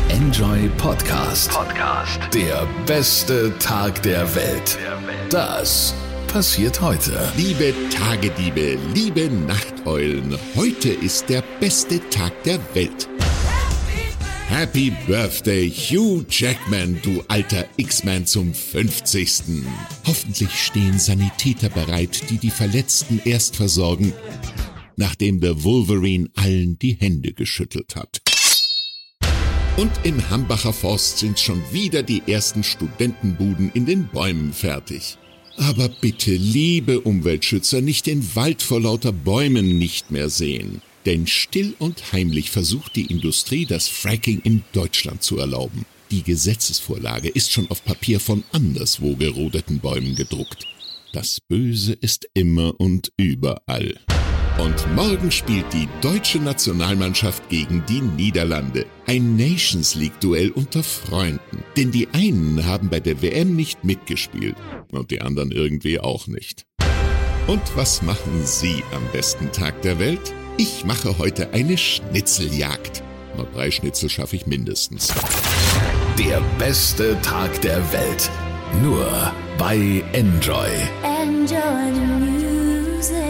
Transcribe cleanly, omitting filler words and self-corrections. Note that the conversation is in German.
Enjoy Podcast. Der beste Tag der Welt. Das passiert heute. Liebe Tagediebe, liebe Nachteulen, heute ist der beste Tag der Welt. Happy Birthday, Hugh Jackman, du alter X-Man zum 50. Hoffentlich stehen Sanitäter bereit, die die Verletzten erst versorgen, nachdem der Wolverine allen die Hände geschüttelt hat. Und im Hambacher Forst sind schon wieder die ersten Studentenbuden in den Bäumen fertig. Aber bitte, liebe Umweltschützer, nicht den Wald vor lauter Bäumen nicht mehr sehen. Denn still und heimlich versucht die Industrie, das Fracking in Deutschland zu erlauben. Die Gesetzesvorlage ist schon auf Papier von anderswo gerodeten Bäumen gedruckt. Das Böse ist immer und überall. Und morgen spielt die deutsche Nationalmannschaft gegen die Niederlande. Ein Nations League-Duell unter Freunden. Denn die einen haben bei der WM nicht mitgespielt und die anderen irgendwie auch nicht. Und was machen Sie am besten Tag der Welt? Ich mache heute eine Schnitzeljagd. Noch 3 Schnitzel schaffe ich mindestens. Der beste Tag der Welt. Nur bei Enjoy. Enjoy the music.